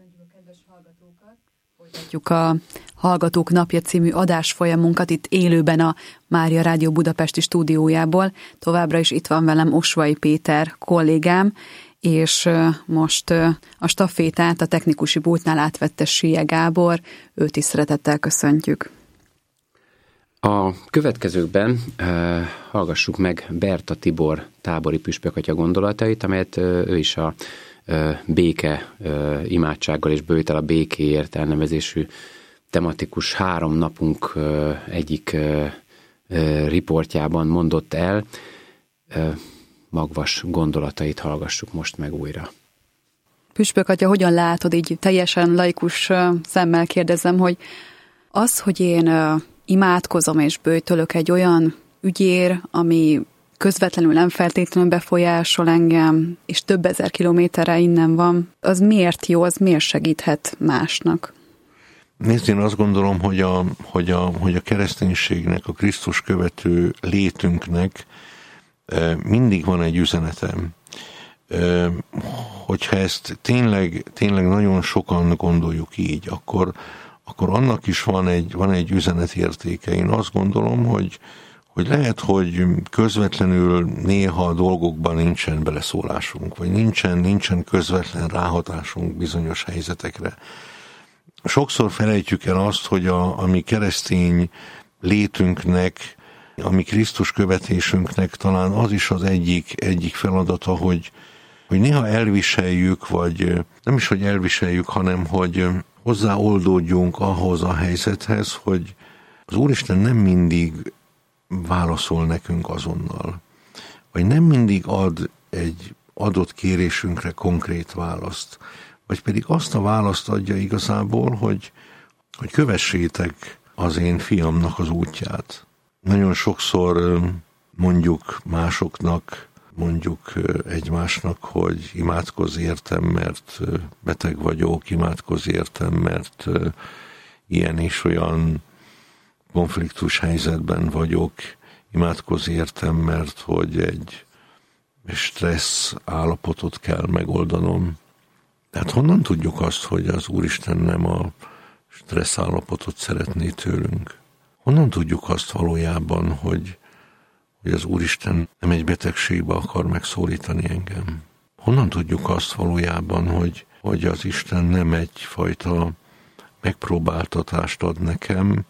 Folytatjuk a Hallgatók napja című adásfolyamunkat itt élőben a Mária Rádió budapesti stúdiójából. Továbbra is itt van velem Osvai Péter kollégám, és most a stafétát a technikusi pultnál átvette Sülye Gábor, őt is szeretettel köszöntjük. A következőkben hallgassuk meg Berta Tibor tábori püspökatya gondolatait, amelyet ő is a béke imádsággal és bővítel a békéért elnevezésű tematikus 3 napunk egyik riportjában mondott el. Magvas gondolatait hallgassuk most meg újra. Püspökatya, hogyan látod, így teljesen laikus szemmel kérdezem, hogy az, hogy én imádkozom és böjtölök egy olyan ügyér, ami közvetlenül nem feltétlenül befolyásol engem, és több ezer kilométerre innen van, az miért jó, az miért segíthet másnak? Nézd, én azt gondolom, hogy a kereszténységnek, a Krisztus követő létünknek mindig van egy üzenetem. Hogyha ezt tényleg nagyon sokan gondoljuk így, akkor annak is van egy üzenetértéke. Én azt gondolom, hogy lehet, hogy közvetlenül néha a dolgokban nincsen beleszólásunk, vagy nincsen közvetlen ráhatásunk bizonyos helyzetekre. Sokszor felejtjük el azt, hogy a mi keresztény létünknek, a mi Krisztus követésünknek talán az is az egyik feladata, hogy néha elviseljük, vagy nem is, hogy elviseljük, hanem hogy hozzáoldódjunk ahhoz a helyzethez, hogy az Úristen nem mindig válaszol nekünk azonnal, vagy nem mindig ad egy adott kérésünkre konkrét választ, vagy pedig azt a választ adja igazából, hogy kövessétek az én fiamnak az útját. Nagyon sokszor mondjuk másoknak, mondjuk egymásnak, hogy imádkozz értem, mert beteg vagyok, imádkozz értem, mert ilyen és olyan konfliktus helyzetben vagyok, imádkozz értem, mert hogy egy stressz állapotot kell megoldanom. Tehát honnan tudjuk azt, hogy az Úristen nem a stressz állapotot szeretné tőlünk? Honnan tudjuk azt valójában, hogy az Úristen nem egy betegségbe akar megszólítani engem? Honnan tudjuk azt valójában, hogy az Isten nem egyfajta megpróbáltatást ad nekem,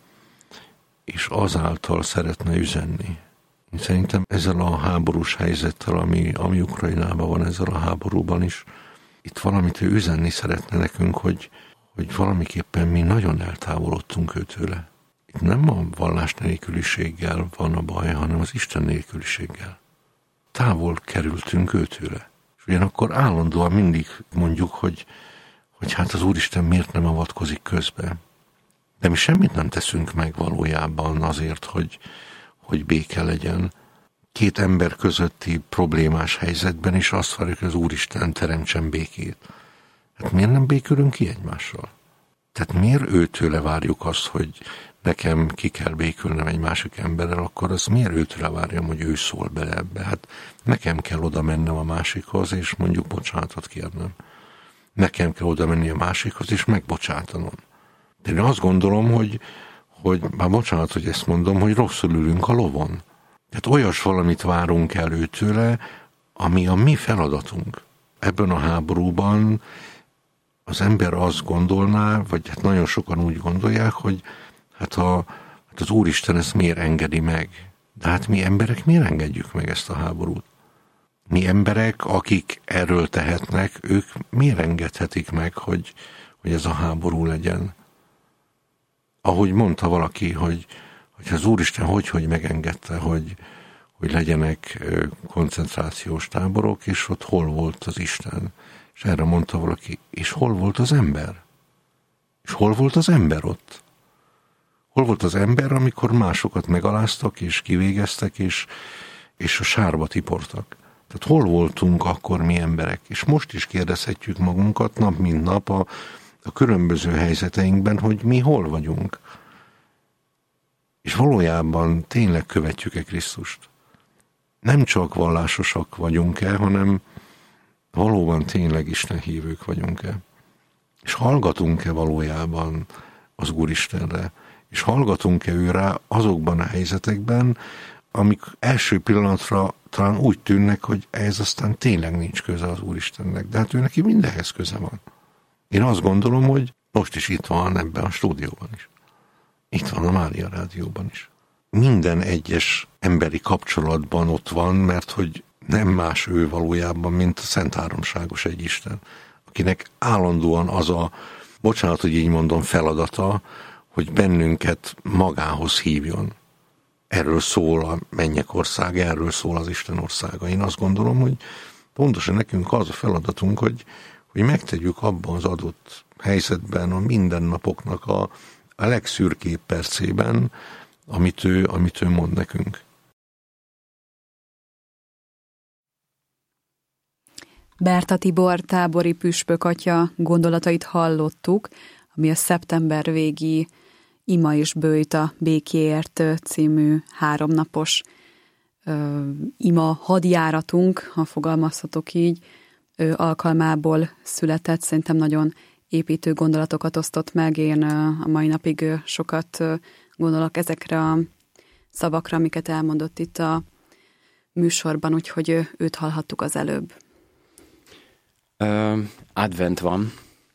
és azáltal szeretne üzenni? Én szerintem ezzel a háborús helyzettel, ami Ukrajnában van, ezzel a háborúban is, itt valamit ő üzenni szeretne nekünk, hogy valamiképpen mi nagyon eltávolodtunk őtőle. Itt nem a vallás nélküliséggel van a baj, hanem az Isten nélküliséggel. Távol kerültünk őtőle. És ugyanakkor állandóan mindig mondjuk, hogy hát az Úristen miért nem avatkozik közbe. De mi semmit nem teszünk meg valójában azért, hogy béke legyen. 2 ember közötti problémás helyzetben is azt várjuk, hogy az Úristen teremtsen békét. Hát miért nem békülünk ki egymással? Tehát miért őtőle várjuk azt, hogy nekem ki kell békülnem egy másik emberrel, akkor az miért őtőle várjam, hogy ő szól bele ebbe? Hát nekem kell oda mennem a másikhoz, és mondjuk bocsánatot kérnem. Nekem kell oda menni a másikhoz, és megbocsátanom. De én azt gondolom, hogy már bocsánat, hogy ezt mondom, hogy rosszul ülünk a lovon. Tehát olyas valamit várunk el őtőle, ami a mi feladatunk. Ebben a háborúban az ember azt gondolná, vagy hát nagyon sokan úgy gondolják, hogy hát az Úristen ezt miért engedi meg? De hát mi emberek miért engedjük meg ezt a háborút? Mi emberek, akik erről tehetnek, ők miért engedhetik meg, hogy ez a háború legyen? Ahogy mondta valaki, hogy az Úristen hogy megengedte, hogy legyenek koncentrációs táborok, és ott hol volt az Isten? És erre mondta valaki, és hol volt az ember? És hol volt az ember ott? Hol volt az ember, amikor másokat megaláztak, és kivégeztek, és a sárba tiportak? Tehát hol voltunk akkor mi emberek? És most is kérdezhetjük magunkat nap mint nap a különböző helyzeteinkben, hogy mi hol vagyunk. És valójában tényleg követjük-e Krisztust? Nem csak vallásosak vagyunk-e, hanem valóban tényleg Isten hívők vagyunk-e? És hallgatunk-e valójában az Úristenre? És hallgatunk-e ő rá azokban a helyzetekben, amik első pillanatra talán úgy tűnnek, hogy ez aztán tényleg nincs köze az Úristennek, de hát ő neki mindenhez köze van. Én azt gondolom, hogy most is itt van ebben a stúdióban is. Itt van a Mária Rádióban is. Minden egyes emberi kapcsolatban ott van, mert hogy nem más ő valójában, mint a Szent Háromságos Egyisten, akinek állandóan az a, bocsánat, hogy így mondom, feladata, hogy bennünket magához hívjon. Erről szól a mennyek országa, erről szól az Isten országa. Én azt gondolom, hogy pontosan nekünk az a feladatunk, hogy megtegyük abban az adott helyzetben, a mindennapoknak a legszürkébb percében, amit ő mond nekünk. Berta Tibor tábori püspök atya gondolatait hallottuk, ami a szeptember végi Ima és Böjt a békéért című 3 napos ima hadjáratunk, ha fogalmazhatok így, alkalmából született. Szerintem nagyon építő gondolatokat osztott meg. Én a mai napig sokat gondolok ezekre a szavakra, amiket elmondott itt a műsorban, úgyhogy őt hallhattuk az előbb. Advent van,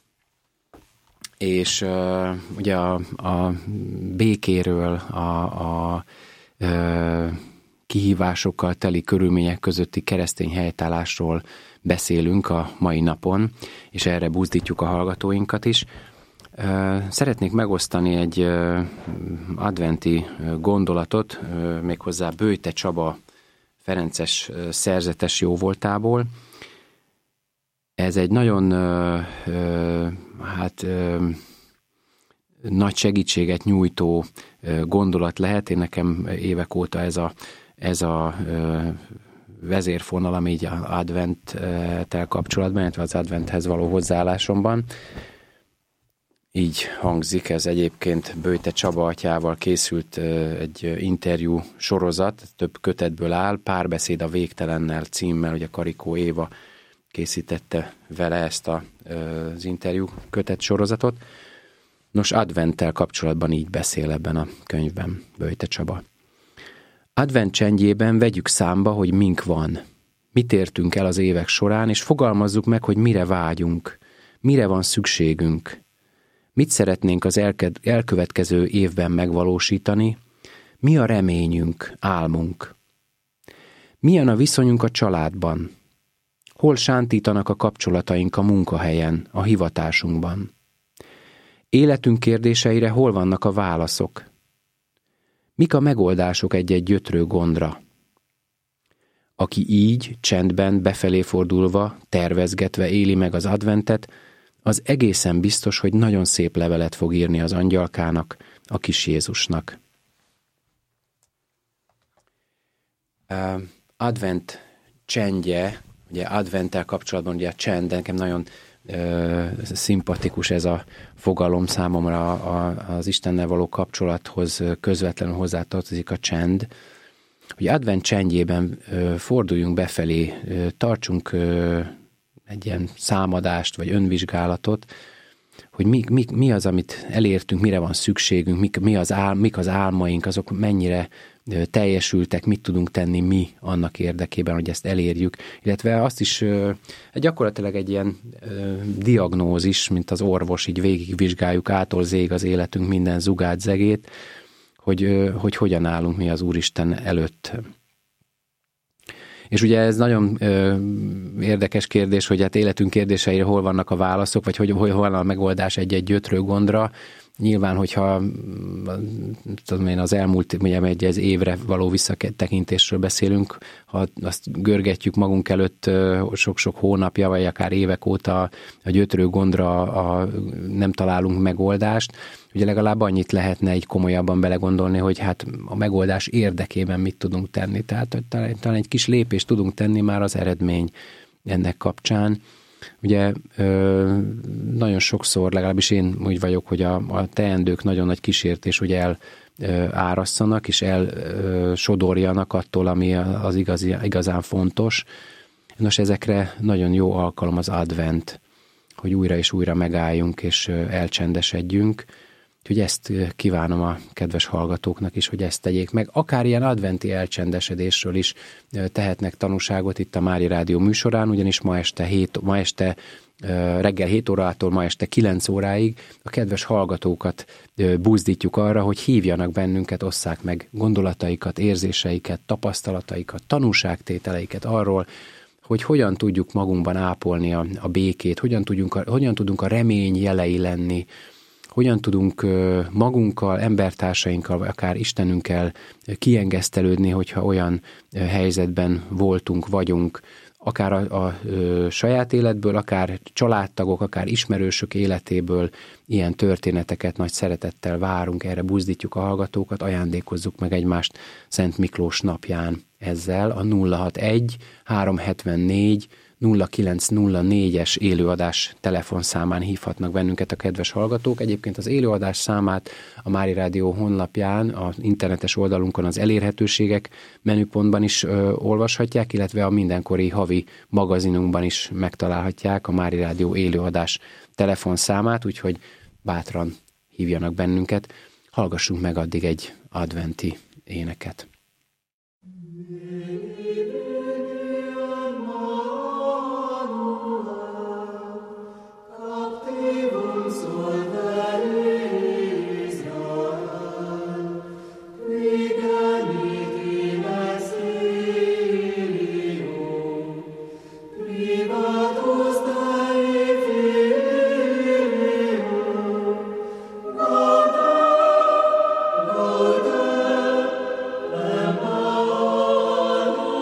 és ugye a békéről, a kihívásokkal teli körülmények közötti keresztény helytállásról beszélünk a mai napon, és erre buzdítjuk a hallgatóinkat is. Szeretnék megosztani egy adventi gondolatot, méghozzá Böjte Csaba ferences szerzetes jóvoltából. Ez egy nagyon nagy segítséget nyújtó gondolat lehet. Én nekem évek óta ez a vezérfonal, ami így az adventtel kapcsolatban, illetve az adventhez való hozzáállásomban. Így hangzik, ez egyébként Böjte Csaba atyával készült egy interjú sorozat, több kötetből áll, Párbeszéd a végtelennel címmel, ugye Karikó Éva készítette vele ezt az interjú kötet sorozatot. Nos, adventtel kapcsolatban így beszél ebben a könyvben Böjte Csaba. Advent csendjében vegyük számba, hogy mink van, mit értünk el az évek során, és fogalmazzuk meg, hogy mire vágyunk, mire van szükségünk, mit szeretnénk az elkövetkező évben megvalósítani, mi a reményünk, álmunk. Milyen a viszonyunk a családban, hol sántítanak a kapcsolataink a munkahelyen, a hivatásunkban. Életünk kérdéseire hol vannak a válaszok? Mik a megoldások egy-egy gyötrő gondra? Aki így, csendben, befelé fordulva, tervezgetve éli meg az adventet, az egészen biztos, hogy nagyon szép levelet fog írni az angyalkának, a kis Jézusnak. Advent csendje, ugye adventtel kapcsolatban ugye a csend, nekem nagyon szimpatikus ez a fogalom számomra, az Istennel való kapcsolathoz közvetlenül hozzátartozik a csend. Ugye advent csendjében forduljunk befelé, tartsunk egy ilyen számadást vagy önvizsgálatot, hogy mi az, amit elértünk, mire van szükségünk, mik az álmaink, azok mennyire teljesültek, mit tudunk tenni mi annak érdekében, hogy ezt elérjük. Illetve azt is gyakorlatilag egy ilyen diagnózis, mint az orvos, így végigvizsgáljuk ától zég az életünk minden zugát, zegét, hogy hogyan állunk mi az Úristen előtt. És ugye ez nagyon érdekes kérdés, hogy hát életünk kérdéseire hol vannak a válaszok, vagy hol van a megoldás egy-egy gyötrő gondra. Nyilván, hogyha tudom én, az elmúlt ugye egy évre való visszatekintésről beszélünk, ha azt görgetjük magunk előtt sok-sok hónapja, vagy akár évek óta a gyötrő gondra nem találunk megoldást, ugye legalább annyit lehetne egy komolyabban belegondolni, hogy hát a megoldás érdekében mit tudunk tenni. Tehát talán egy kis lépést tudunk tenni már az eredmény ennek kapcsán. Ugye nagyon sokszor, legalábbis én úgy vagyok, hogy a teendők nagyon nagy kísértés, hogy árasszanak és elsodorjanak attól, ami az igazán fontos. Nos, ezekre nagyon jó alkalom az advent. hogy újra és újra megálljunk és elcsendesedjünk. Úgyhogy ezt kívánom a kedves hallgatóknak is, hogy ezt tegyék meg. Akár ilyen adventi elcsendesedésről is tehetnek tanúságot itt a Mária Rádió műsorán, ugyanis ma este reggel 7 órától ma este 9 óráig a kedves hallgatókat buzdítjuk arra, hogy hívjanak bennünket, osszák meg gondolataikat, érzéseiket, tapasztalataikat, tanúságtételeiket arról, hogy hogyan tudjuk magunkban ápolni a békét, hogyan tudunk a remény jelei lenni, hogyan tudunk magunkkal, embertársainkkal, vagy akár Istenünkkel kiengesztelődni, hogyha olyan helyzetben voltunk, vagyunk, akár a saját életből, akár családtagok, akár ismerősök életéből ilyen történeteket nagy szeretettel várunk, erre buzdítjuk a hallgatókat, ajándékozzuk meg egymást Szent Miklós napján ezzel a 061 374 0904-es élőadás telefonszámán hívhatnak bennünket a kedves hallgatók. Egyébként az élőadás számát a Mária Rádió honlapján, az internetes oldalunkon az elérhetőségek menüpontban is olvashatják, illetve a mindenkori havi magazinunkban is megtalálhatják a Mária Rádió élőadás telefonszámát, úgyhogy bátran hívjanak bennünket. Hallgassunk meg addig egy adventi éneket. Oh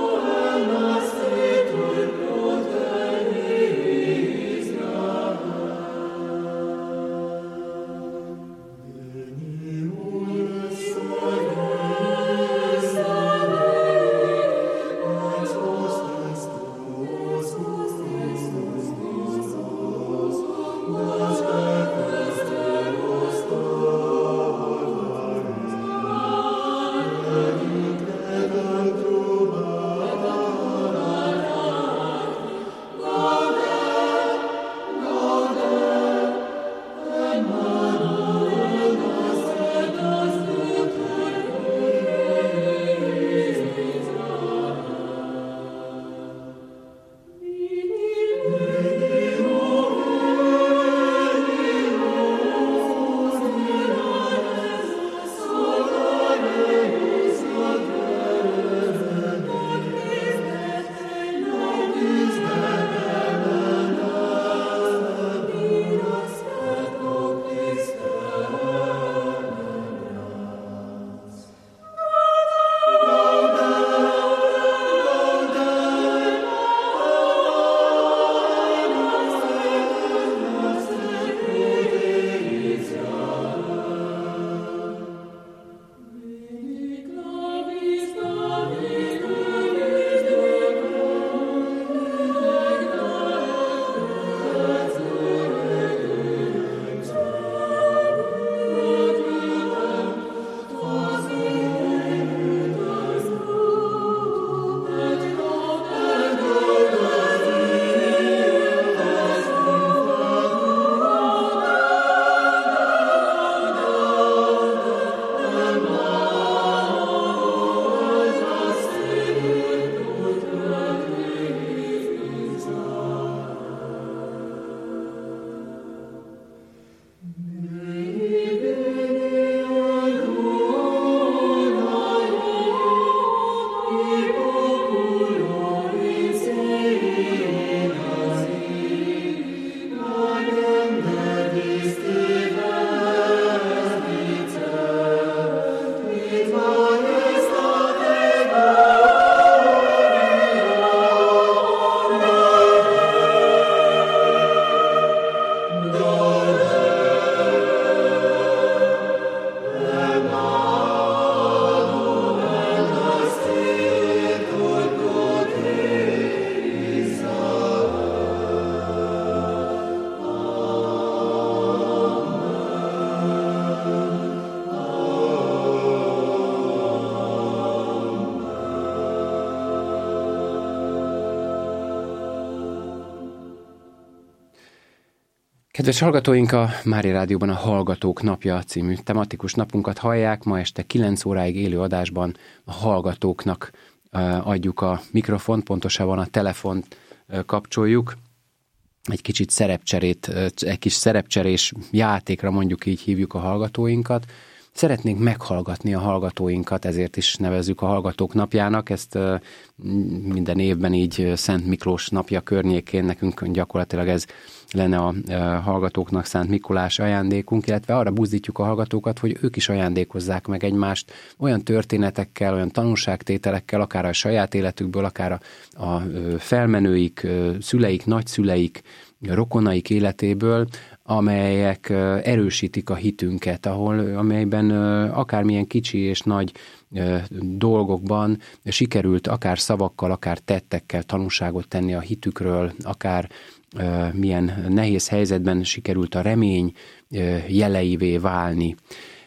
Kedves hallgatóink, a Mária Rádióban a Hallgatók Napja című tematikus napunkat hallják. Ma este 9 óráig élő adásban a hallgatóknak adjuk a mikrofont, pontosabban a telefont kapcsoljuk. Egy kicsit egy kis szerepcserés játékra, mondjuk így hívjuk a hallgatóinkat. Szeretnénk meghallgatni a hallgatóinkat, ezért is nevezzük a Hallgatók Napjának. Ezt minden évben így Szent Miklós napja környékén nekünk gyakorlatilag ez lenne a hallgatóknak Szent Mikulás ajándékunk, illetve arra buzdítjuk a hallgatókat, hogy ők is ajándékozzák meg egymást olyan történetekkel, olyan tanulságtételekkel, akár a saját életükből, akár a felmenőik, szüleik, nagyszüleik, rokonaik életéből, amelyek erősítik a hitünket, amelyben akármilyen kicsi és nagy dolgokban sikerült akár szavakkal, akár tettekkel tanúságot tenni a hitükről, akár milyen nehéz helyzetben sikerült a remény jeleivé válni.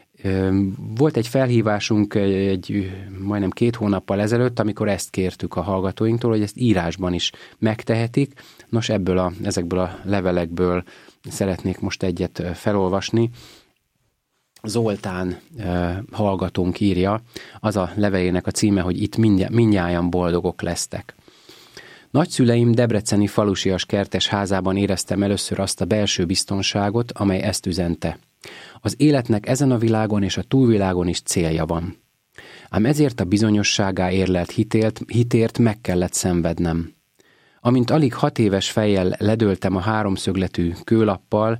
Volt egy felhívásunk majdnem 2 hónappal ezelőtt, amikor ezt kértük a hallgatóinktól, hogy ezt írásban is megtehetik. Nos, ezekből a levelekből szeretnék most egyet felolvasni. Zoltán hallgatónk írja, az a levelének a címe, hogy itt mindnyájan boldogok lesztek. Nagyszüleim debreceni falusias kertes házában éreztem először azt a belső biztonságot, amely ezt üzente. Az életnek ezen a világon és a túlvilágon is célja van. Ám ezért a bizonyosságá érlelt hitért meg kellett szenvednem. Amint alig 6 éves fejjel ledöltem a 3-szögletű kőlappal,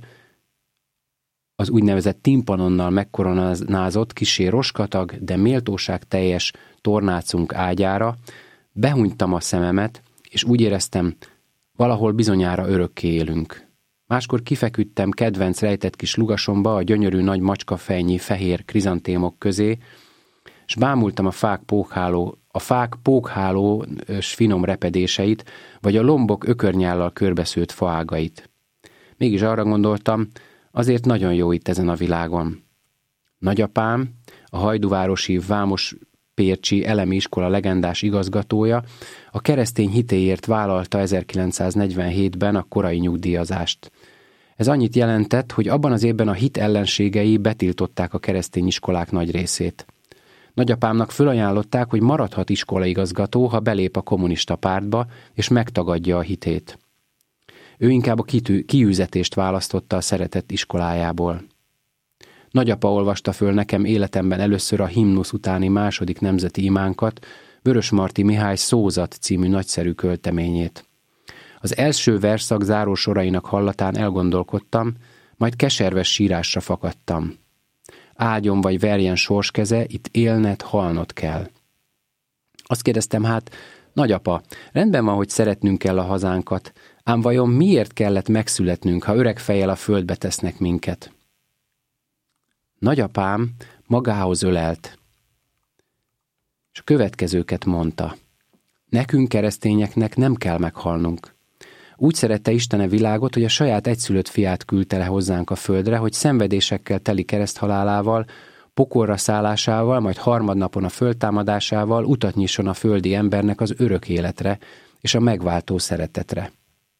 az úgynevezett timpanonnal megkoronázott, kissé roskatag, de méltóságteljes tornácunk ágyára, behunytam a szememet, és úgy éreztem, valahol bizonyára örökké élünk. Máskor kifeküdtem kedvenc rejtett kis lugasomba a gyönyörű nagy macskafejnyi fehér krizantémok közé, s bámultam a fák pókháló és finom repedéseit, vagy a lombok ökörnyállal körbeszőtt faágait. Mégis arra gondoltam, azért nagyon jó itt ezen a világon. Nagyapám, a hajdúvárosi Vámos Pércsi elemi iskola legendás igazgatója, a keresztény hitéért vállalta 1947-ben a korai nyugdíjazást. Ez annyit jelentett, hogy abban az évben a hit ellenségei betiltották a keresztény iskolák nagy részét. Nagyapámnak fölajánlották, hogy maradhat iskolaigazgató, ha belép a kommunista pártba, és megtagadja a hitét. Ő inkább a kiűzetést választotta a szeretett iskolájából. Nagyapa olvasta föl nekem életemben először a himnusz utáni második nemzeti imánkat, Vörösmarty Mihály Szózat című nagyszerű költeményét. Az első versszak záró sorainak hallatán elgondolkodtam, majd keserves sírásra fakadtam. Áldjon vagy verjen sorskeze, itt élned, halnod kell. Azt kérdeztem, hát, nagyapa, rendben van, hogy szeretnünk kell a hazánkat, ám vajon miért kellett megszületnünk, ha öreg fejjel a földbe tesznek minket? Nagyapám magához ölelt, és a következőket mondta. Nekünk keresztényeknek nem kell meghalnunk. Úgy szerette Isten a világot, hogy a saját egyszülött fiát küldte le hozzánk a földre, hogy szenvedésekkel teli kereszthalálával, pokolra szállásával, majd harmadnapon a föltámadásával utat nyisson a földi embernek az örök életre és a megváltó szeretetre.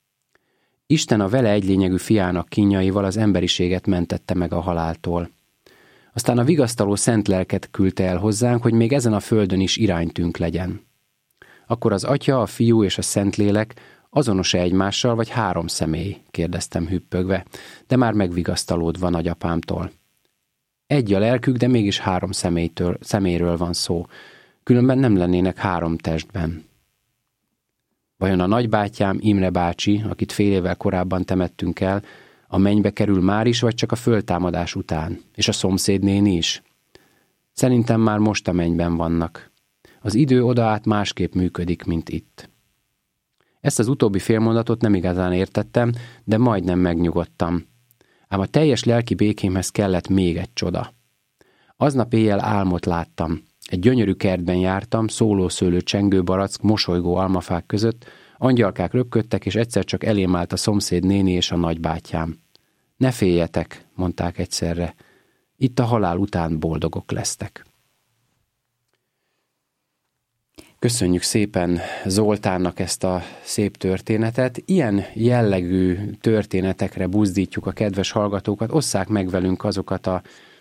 Isten a vele egylényegű fiának kínjaival az emberiséget mentette meg a haláltól. Aztán a vigasztaló szent lelket küldte el hozzánk, hogy még ezen a földön is iránytűnk legyen. Akkor az Atya, a Fiú és a Szentlélek azonos-e egymással, vagy 3 személy? Kérdeztem hüppögve, de már megvigasztalódva nagyapámtól. Egy a lelkük, de mégis 3 személyről van szó, különben nem lennének 3 testben. Vajon a nagybátyám, Imre bácsi, akit fél évvel korábban temettünk el, a mennybe kerül már is, vagy csak a föltámadás után? És a szomszédnéni is? Szerintem már most a mennyben vannak. Az idő odaát másképp működik, mint itt. Ezt az utóbbi félmondatot nem igazán értettem, de majdnem megnyugodtam. Ám a teljes lelki békémhez kellett még egy csoda. Aznap éjjel álmot láttam. Egy gyönyörű kertben jártam, szólószőlő csengő barack, mosolygó almafák között, angyalkák röpködtek, és egyszer csak elém állt a szomszéd néni és a nagybátyám. Ne féljetek, mondták egyszerre. Itt a halál után boldogok lesztek. Köszönjük szépen Zoltánnak ezt a szép történetet. Ilyen jellegű történetekre buzdítjuk a kedves hallgatókat. Osszák meg velünk azokat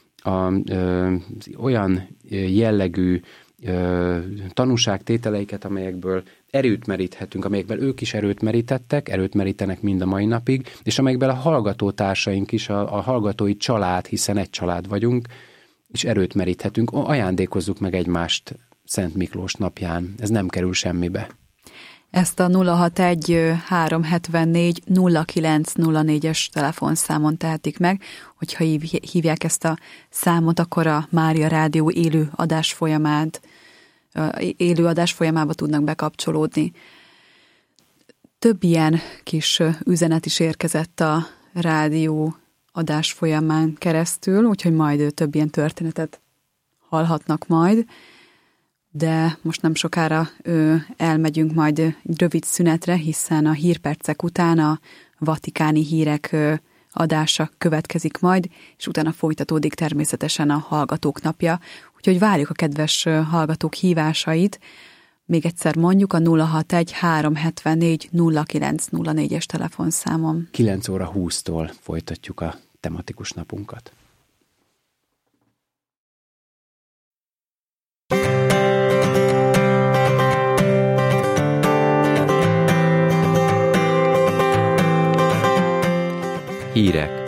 olyan jellegű tanúságtételeiket, amelyekből erőt meríthetünk, amelyekből ők is erőt merítettek, erőt merítenek mind a mai napig, és amelyekből a hallgatótársaink is, a hallgatói család, hiszen egy család vagyunk, és erőt meríthetünk. Ajándékozzuk meg egymást Szent Miklós napján. Ez nem kerül semmibe. Ezt a 061-374-0904-es telefonszámon tehetik meg. Hogyha hívják ezt a számot, akkor a Mária Rádió élő adás folyamába tudnak bekapcsolódni. Több ilyen kis üzenet is érkezett a rádió adás folyamán keresztül, úgyhogy majd több ilyen történetet hallhatnak majd. De most nem sokára elmegyünk majd egy rövid szünetre, hiszen a hírpercek után a vatikáni hírek adása következik majd, és utána folytatódik természetesen a Hallgatók napja. Úgyhogy várjuk a kedves hallgatók hívásait. Még egyszer mondjuk a 061-374-0904-es telefonszámon. 9 óra 20-tól folytatjuk a tematikus napunkat. Hírek.